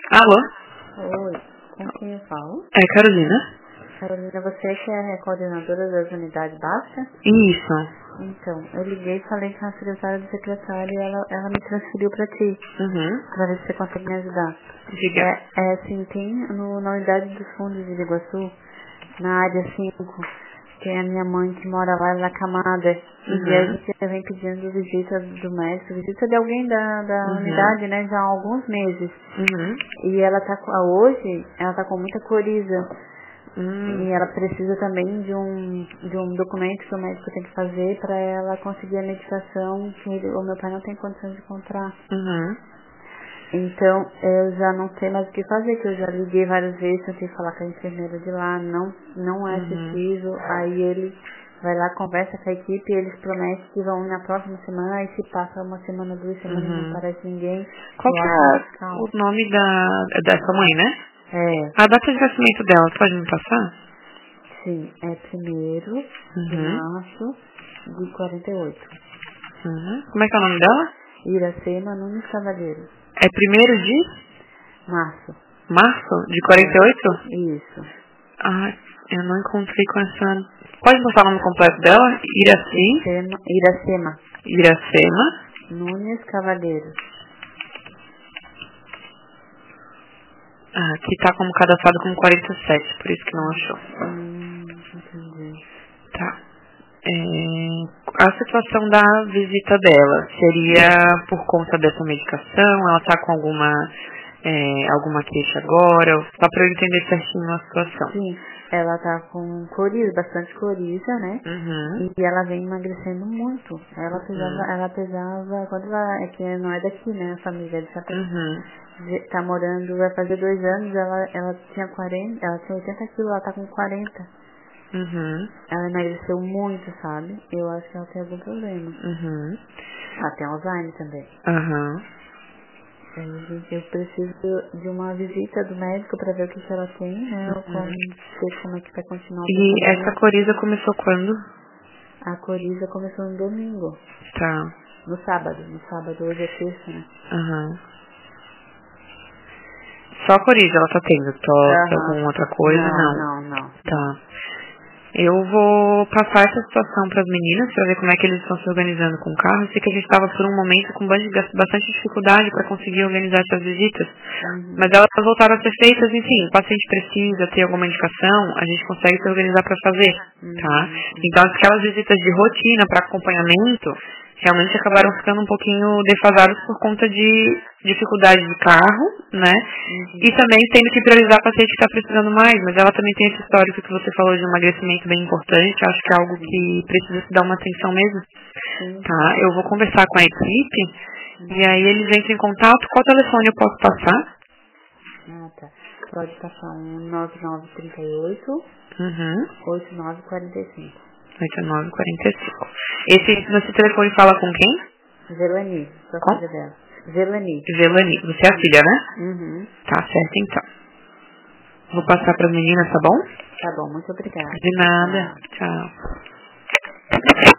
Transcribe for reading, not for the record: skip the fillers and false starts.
Alô? Oi, com quem eu falo? É Carolina? Carolina, você que é a coordenadora das unidades básicas? Isso. Então, eu liguei e falei com a secretária do secretário e ela me transferiu pra ti, Uhum. pra ver se você consegue me ajudar. Diga. Assim, tem na unidade dos fundos de Iguaçu, na área 5, tem a minha mãe que mora lá na Camada. E a gente vem pedindo visita do médico, visita de alguém da unidade, né, já há alguns meses. E ela tá hoje, ela tá com muita coriza. E ela precisa também de um documento que o médico tem que fazer para ela conseguir a medicação que o meu pai não tem condição de comprar. Então, eu já não sei mais o que fazer, que eu já liguei várias vezes, tentei falar com a enfermeira de lá, não é preciso. Aí ele vai lá, conversa com a equipe e eles prometem que vão na próxima semana, aí se passa uma semana, 2 semanas, não aparece ninguém. Qual que é o nome da sua mãe, né? A data de nascimento dela, pode me passar? Sim, é 1º de março de 48. Como é que é o nome dela? Iracema Nunes Cavalheiro. É 1º de Março. março de 48? Isso. Ah, eu não encontrei com essa... Pode botar o nome completo dela? Iracema Iracema Nunes Cavalheiro. que tá como cadastrado como 47, por isso que não achou. Entendi. Tá. A situação da visita dela seria por conta dessa medicação? Ela tá com alguma queixa agora? Só pra eu entender certinho a situação. Sim, ela tá com coriza, bastante coriza, né? E ela vem emagrecendo muito. Ela pesava, quando ela, é que não é daqui, né? A família de Chapecó. Tá morando, vai fazer 2 anos, ela tinha 40, ela tinha 80 quilos, ela tá com 40. Ela emagreceu muito, sabe? Eu acho que ela tem algum problema. Ela tem Alzheimer também. Eu preciso de uma visita do médico pra ver o que ela tem, né? Ou como é que vai continuar o E tratamento. essa coriza começou quando? A coriza começou no domingo. Tá. No sábado, hoje é terça, né? Só a coriza ela tá tendo? Tosse, alguma outra coisa? Não. Tá. Eu vou passar essa situação para as meninas para ver como é que eles estão se organizando com o carro. Eu sei que a gente estava por um momento com bastante dificuldade para conseguir organizar essas visitas, mas elas voltaram a ser feitas, enfim, o paciente precisa ter alguma indicação, a gente consegue se organizar para fazer, tá? Então aquelas visitas de rotina para acompanhamento realmente acabaram ficando um pouquinho defasadas por conta de dificuldade de carro, né? E também tendo que priorizar a paciente que está precisando mais, mas ela também tem esse histórico que você falou de emagrecimento bem importante, acho que é algo que precisa se dar uma atenção mesmo, tá? Eu vou conversar com a equipe e aí eles entram em contato. Qual telefone eu posso passar? Tá. Pode passar um 9938 8945. 8945. Nesse telefone fala com quem? Zelani, sou Com? filha dela. Zelani. Você é a filha, né? Tá certo, então. Vou passar para as meninas, tá bom? Tá bom, muito obrigada. De nada. Tchau.